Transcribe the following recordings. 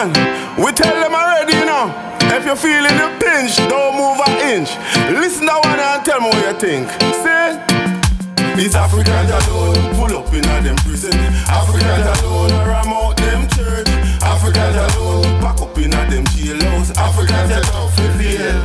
man, we tell them already, you know. If you're feeling the pinch, don't move an inch. Listen to one and tell me what you think. See? It's Africans alone, pull up in them prison. Africans alone, ram out them church. Africans alone, pack up in them jailhouse. Africans are tough in the hell.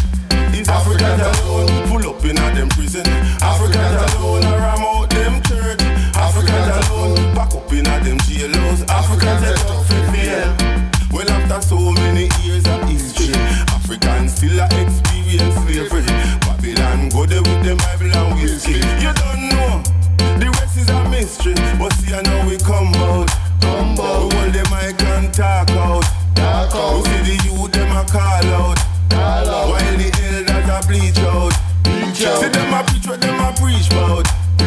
It's Africans alone, pull up in them prison. Africans alone, ram out them church. Africans alone, pack up in them jailhouse. Africans are tough in the hell. Well, after so many years of history, Africans still experience slavery. Babylon go there with them Bible and whiskey. You don't know, the rest is a mystery. But see, I know we come out. We hold them mic and talk out. We see the youth them a call out. While the elders a bleach out. See them a preach what them a preach about.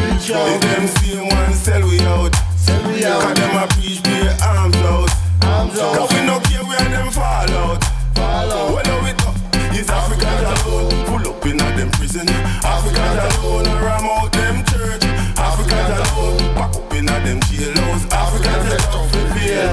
If them same one sell we out. Cause them a preach their arms out. Cause we no care where them fall out. Well, how it up? It's Africans alone, pull up in them prison. Africans alone, ram out them church. Africans alone, pack up in them jailhouse. Africans are tough in fear.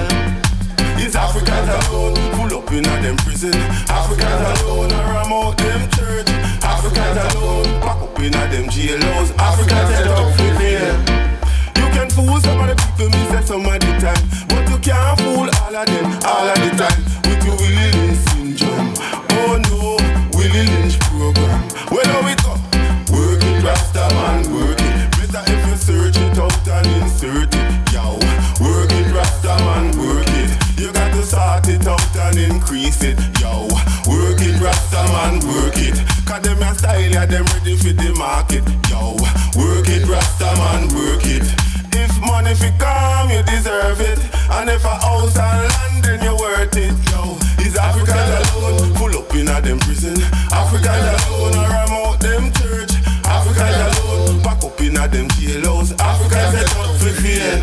It's Africans alone, pull up in them prison. Africans alone, ram out them church. Africans alone, pack up in them jailhouse. Africans are tough in fear. You can fool some of the people, me say some of the time, but you can't fool all of them, all of the time. With your Willie Lynch syndrome. Oh no, Willie Lynch program. Well, how it go? Work it, Rasta man, work it. Better if you search it out and insert it. Yo, work it, Rasta man, work it. You got to sort it out and increase it. Yo, work it, Rasta man, work it. Cause them a style, yeah, them ready for the market. Yo, work it, Rasta man, work it. If money fi come, you deserve it. And if a house and land, then you worth it. Yo, is Africans alone, pull up in them prison. Africans alone, ram out them church. Africans alone, pack up in them jailhouse. Africans are tough for fear.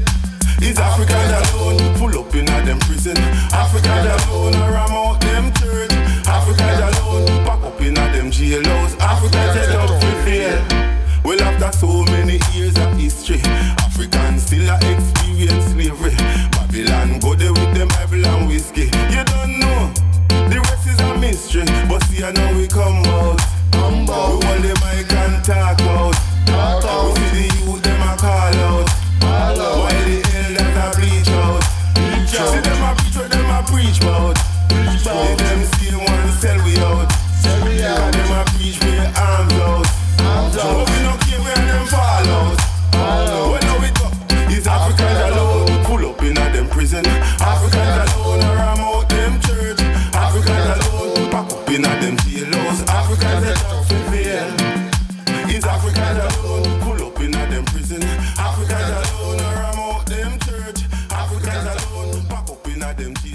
Is Africans alone, pull up in them prison. Africans alone, ram out them church. Africans alone, pack up in them jailhouse. Africans are tough for fear. Well, after so many years of history, Africans still experience slavery. Babylon go there with them Bible and whiskey. You don't know, the rest is a mystery. But see, I know we come out. We hold the mic and talk out. We see the youth them a call out. While the elders a bleach out. See them a preach what them a preach about. If them see one sell we out. Cause them a preach their arms out. But we no care where them fall out. Well, how it go? It's Africans alone, pull up in them prison. Africans alone, ram out them church. Africans alone, pack up in them jailhouse. Africans are tough in fear. It's Africans alone, pull up in them prison. Africans alone, ram out them church. Africans alone, pack up in them jailhouse.